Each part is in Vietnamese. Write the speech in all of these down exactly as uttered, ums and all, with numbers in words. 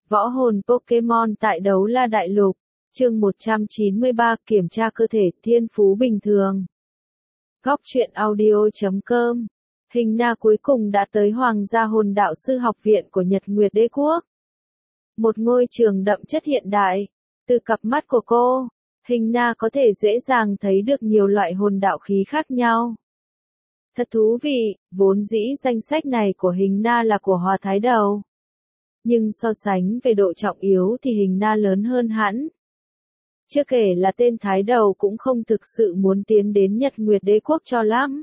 Võ hồn Pokemon tại Đấu La Đại Lục, chương một trăm chín mươi ba kiểm tra cơ thể, thiên phú bình thường. Góc truyện audio chấm com. Hình Na cuối cùng đã tới Hoàng gia Hồn Đạo sư học viện của Nhật Nguyệt Đế Quốc. Một ngôi trường đậm chất hiện đại. Từ cặp mắt của cô, Hình Na có thể dễ dàng thấy được nhiều loại hồn đạo khí khác nhau. Thật thú vị, vốn dĩ danh sách này của Hình Na là của Hòa Thái Đầu. Nhưng so sánh về độ trọng yếu thì Hình Na lớn hơn hẳn. Chưa kể là tên Thái Đầu cũng không thực sự muốn tiến đến Nhật Nguyệt Đế Quốc cho lắm.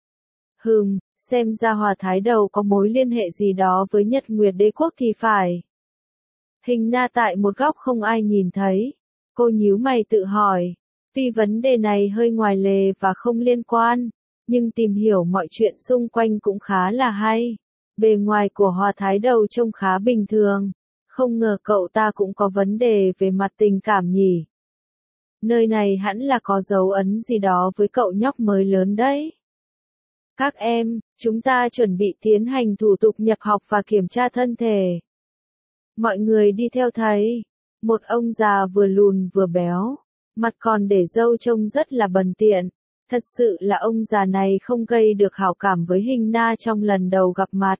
Hừm, xem ra Hòa Thái Đầu có mối liên hệ gì đó với Nhật Nguyệt Đế Quốc thì phải. Hình Na tại một góc không ai nhìn thấy. Cô nhíu mày tự hỏi. Tuy vấn đề này hơi ngoài lề và không liên quan, nhưng tìm hiểu mọi chuyện xung quanh cũng khá là hay. Bề ngoài của Hòa Thái Đầu trông khá bình thường. Không ngờ cậu ta cũng có vấn đề về mặt tình cảm nhỉ. Nơi này hẳn là có dấu ấn gì đó với cậu nhóc mới lớn đấy. Các em, chúng ta chuẩn bị tiến hành thủ tục nhập học và kiểm tra thân thể. Mọi người đi theo thầy. Một ông già vừa lùn vừa béo, mặt còn để râu trông rất là bần tiện. Thật sự là ông già này không gây được hảo cảm với Hình Na trong lần đầu gặp mặt.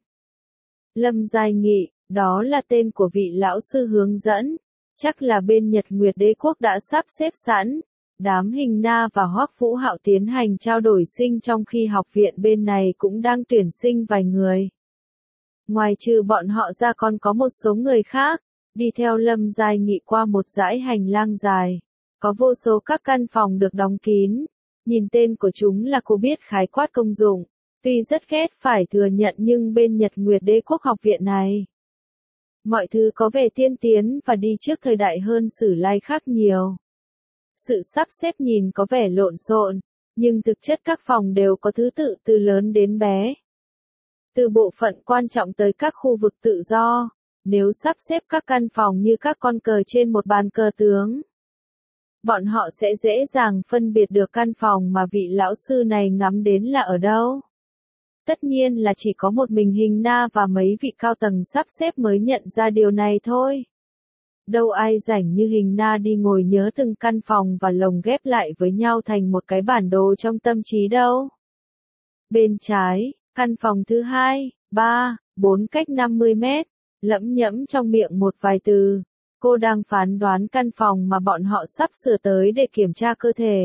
Lâm Giai Nghị, đó là tên của vị lão sư hướng dẫn. Chắc là bên Nhật Nguyệt Đế Quốc đã sắp xếp sẵn. Đám Hình Na và Hoắc Vũ Hạo tiến hành trao đổi sinh trong khi học viện bên này cũng đang tuyển sinh vài người. Ngoài trừ bọn họ ra còn có một số người khác, đi theo Lâm Giai Nghị qua một dãy hành lang dài. Có vô số các căn phòng được đóng kín. Nhìn tên của chúng là cô biết khái quát công dụng. Tuy rất ghét phải thừa nhận nhưng bên Nhật Nguyệt Đế Quốc học viện này, mọi thứ có vẻ tiên tiến và đi trước thời đại hơn Sử Lai khác nhiều. Sự sắp xếp nhìn có vẻ lộn xộn, nhưng thực chất các phòng đều có thứ tự từ lớn đến bé. Từ bộ phận quan trọng tới các khu vực tự do, nếu sắp xếp các căn phòng như các con cờ trên một bàn cờ tướng, bọn họ sẽ dễ dàng phân biệt được căn phòng mà vị lão sư này ngắm đến là ở đâu. Tất nhiên là chỉ có một mình Hình Na và mấy vị cao tầng sắp xếp mới nhận ra điều này thôi. Đâu ai rảnh như Hình Na đi ngồi nhớ từng căn phòng và lồng ghép lại với nhau thành một cái bản đồ trong tâm trí đâu. Bên trái, căn phòng thứ hai, ba, bốn cách năm mươi mét, lẫm nhẫm trong miệng một vài từ. Cô đang phán đoán căn phòng mà bọn họ sắp sửa tới để kiểm tra cơ thể.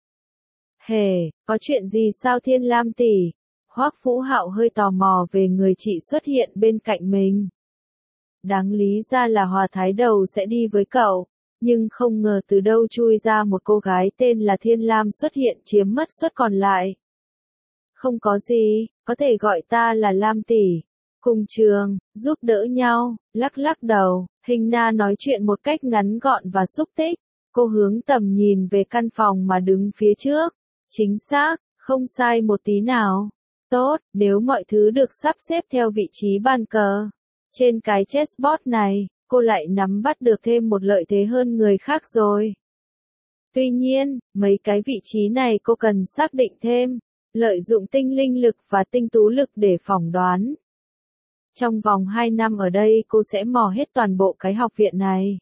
Hề, có chuyện gì sao Thiên Lam tỷ? Hoắc Vũ Hạo hơi tò mò về người chị xuất hiện bên cạnh mình. Đáng lý ra là Hòa Thái Đầu sẽ đi với cậu, nhưng không ngờ từ đâu chui ra một cô gái tên là Thiên Lam xuất hiện chiếm mất suất còn lại. Không có gì, có thể gọi ta là Lam tỷ. Cùng trường, giúp đỡ nhau, lắc lắc đầu, Hình Na nói chuyện một cách ngắn gọn và xúc tích. Cô hướng tầm nhìn về căn phòng mà đứng phía trước. Chính xác, không sai một tí nào. Tốt, nếu mọi thứ được sắp xếp theo vị trí bàn cờ. Trên cái chessboard này, cô lại nắm bắt được thêm một lợi thế hơn người khác rồi. Tuy nhiên, mấy cái vị trí này cô cần xác định thêm, lợi dụng tinh linh lực và tinh tú lực để phỏng đoán. Trong vòng hai năm ở đây cô sẽ mò hết toàn bộ cái học viện này.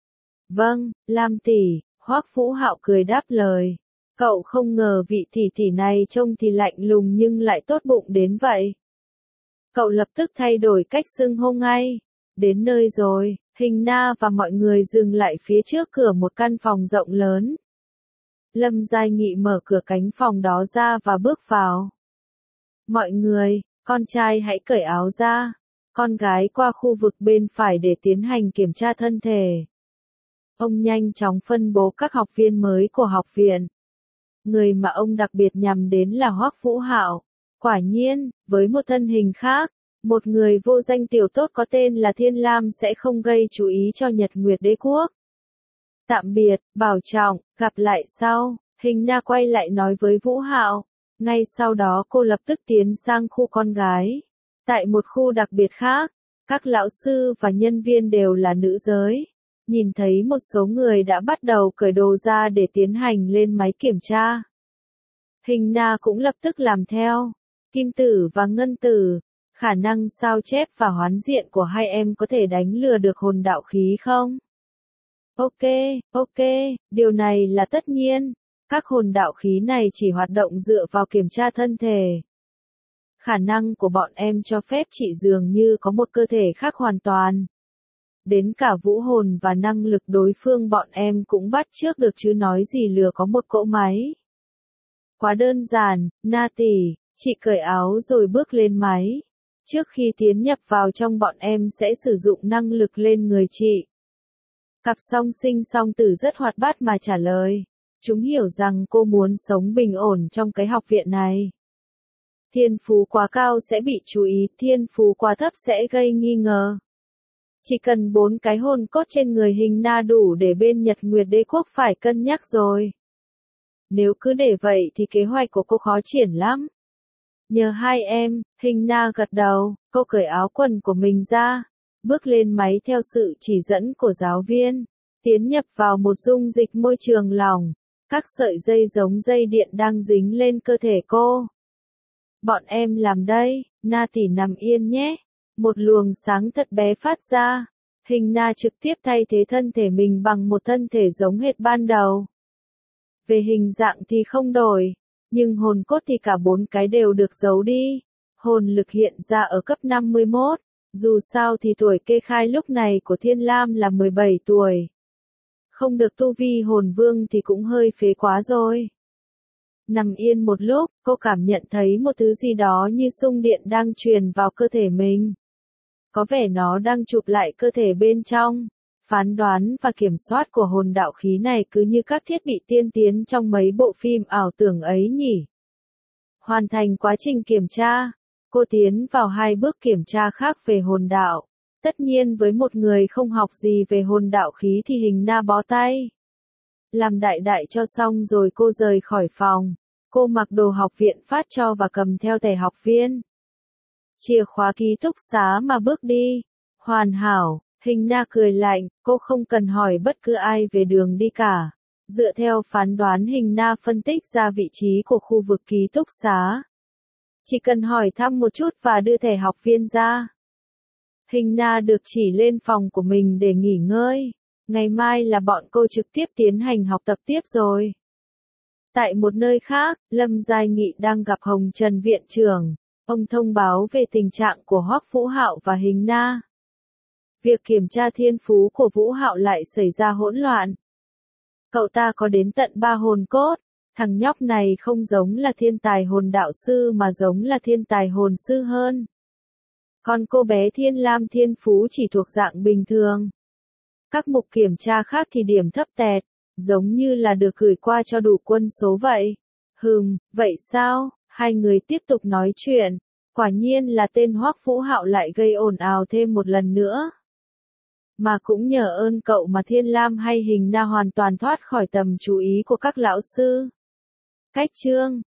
Vâng, Lam tỷ, Hoắc Vũ Hạo cười đáp lời. Cậu không ngờ vị tỷ tỷ này trông thì lạnh lùng nhưng lại tốt bụng đến vậy. Cậu lập tức thay đổi cách xưng hô ngay. Đến nơi rồi, Hình Na và mọi người dừng lại phía trước cửa một căn phòng rộng lớn. Lâm Giai Nghị mở cửa cánh phòng đó ra và bước vào. Mọi người, con trai hãy cởi áo ra. Con gái qua khu vực bên phải để tiến hành kiểm tra thân thể. Ông nhanh chóng phân bố các học viên mới của học viện. Người mà ông đặc biệt nhằm đến là Hoắc Vũ Hạo. Quả nhiên, với một thân hình khác, một người vô danh tiểu tốt có tên là Thiên Lam sẽ không gây chú ý cho Nhật Nguyệt Đế Quốc. Tạm biệt, bảo trọng, gặp lại sau. Hình Na quay lại nói với Vũ Hạo. Ngay sau đó cô lập tức tiến sang khu con gái. Tại một khu đặc biệt khác, các lão sư và nhân viên đều là nữ giới. Nhìn thấy một số người đã bắt đầu cởi đồ ra để tiến hành lên máy kiểm tra. Hình Na cũng lập tức làm theo. Kim Tử và Ngân Tử, Khả năng sao chép và hoán diện của hai em có thể đánh lừa được hồn đạo khí không? Ok, ok, điều này là tất nhiên. Các hồn đạo khí này chỉ hoạt động dựa vào kiểm tra thân thể. Khả năng của bọn em cho phép chị dường như có một cơ thể khác hoàn toàn. Đến cả vũ hồn và năng lực đối phương bọn em cũng bắt chước được chứ nói gì lừa có một cỗ máy. Quá đơn giản, Na tỷ, chị cởi áo rồi bước lên máy. Trước khi tiến nhập vào trong bọn em sẽ sử dụng năng lực lên người chị. Cặp song sinh song tử rất hoạt bát mà trả lời. Chúng hiểu rằng cô muốn sống bình ổn trong cái học viện này. Thiên phú quá cao sẽ bị chú ý, thiên phú quá thấp sẽ gây nghi ngờ. Chỉ cần bốn cái hồn cốt trên người hình na đủ để bên Nhật Nguyệt Đế Quốc phải cân nhắc rồi. Nếu cứ để vậy thì kế hoạch của cô khó triển lắm. Nhờ hai em, hình na gật đầu, cô cởi áo quần của mình ra, bước lên máy theo sự chỉ dẫn của giáo viên, tiến nhập vào một dung dịch môi trường lỏng, các sợi dây giống dây điện đang dính lên cơ thể cô. Bọn em làm đây, Na tỷ nằm yên nhé. Một luồng sáng thật bé phát ra, hình na trực tiếp thay thế thân thể mình bằng một thân thể giống hệt ban đầu. Về hình dạng thì không đổi, nhưng hồn cốt thì cả bốn cái đều được giấu đi. Hồn lực hiện ra ở cấp năm mươi mốt, dù sao thì tuổi kê khai lúc này của Thiên Lam là mười bảy tuổi. Không được tu vi hồn vương thì cũng hơi phế quá rồi. Nằm yên một lúc, cô cảm nhận thấy một thứ gì đó như xung điện đang truyền vào cơ thể mình. Có vẻ nó đang chụp lại cơ thể bên trong. Phán đoán và kiểm soát của hồn đạo khí này cứ như các thiết bị tiên tiến trong mấy bộ phim ảo tưởng ấy nhỉ. Hoàn thành quá trình kiểm tra, cô tiến vào hai bước kiểm tra khác về hồn đạo. Tất nhiên với một người không học gì về hồn đạo khí thì hình na bó tay. Làm đại đại cho xong rồi cô rời khỏi phòng. Cô mặc đồ học viện phát cho và cầm theo thẻ học viên. Chìa khóa ký túc xá mà bước đi. Hoàn hảo, hình na cười lạnh, cô không cần hỏi bất cứ ai về đường đi cả. Dựa theo phán đoán hình na phân tích ra vị trí của khu vực ký túc xá. Chỉ cần hỏi thăm một chút và đưa thẻ học viên ra. Hình na được chỉ lên phòng của mình để nghỉ ngơi. Ngày mai là bọn cô trực tiếp tiến hành học tập tiếp rồi. Tại một nơi khác, Lâm Giai Nghị đang gặp Hồng Trần viện trưởng. Ông thông báo về tình trạng của Hoắc Vũ Hạo và hình na. Việc kiểm tra thiên phú của Vũ Hạo lại xảy ra hỗn loạn. Cậu ta có đến tận ba hồn cốt. Thằng nhóc này không giống là thiên tài hồn đạo sư mà giống là thiên tài hồn sư hơn. Còn cô bé Thiên Lam thiên phú chỉ thuộc dạng bình thường. Các mục kiểm tra khác thì điểm thấp tẹt, giống như là được gửi qua cho đủ quân số vậy. Hừm, vậy sao? Hai người tiếp tục nói chuyện. Quả nhiên là tên Hoắc Vũ Hạo lại gây ồn ào thêm một lần nữa. Mà cũng nhờ ơn cậu mà Thiên Lam hay hình na hoàn toàn thoát khỏi tầm chú ý của các lão sư. Cách chương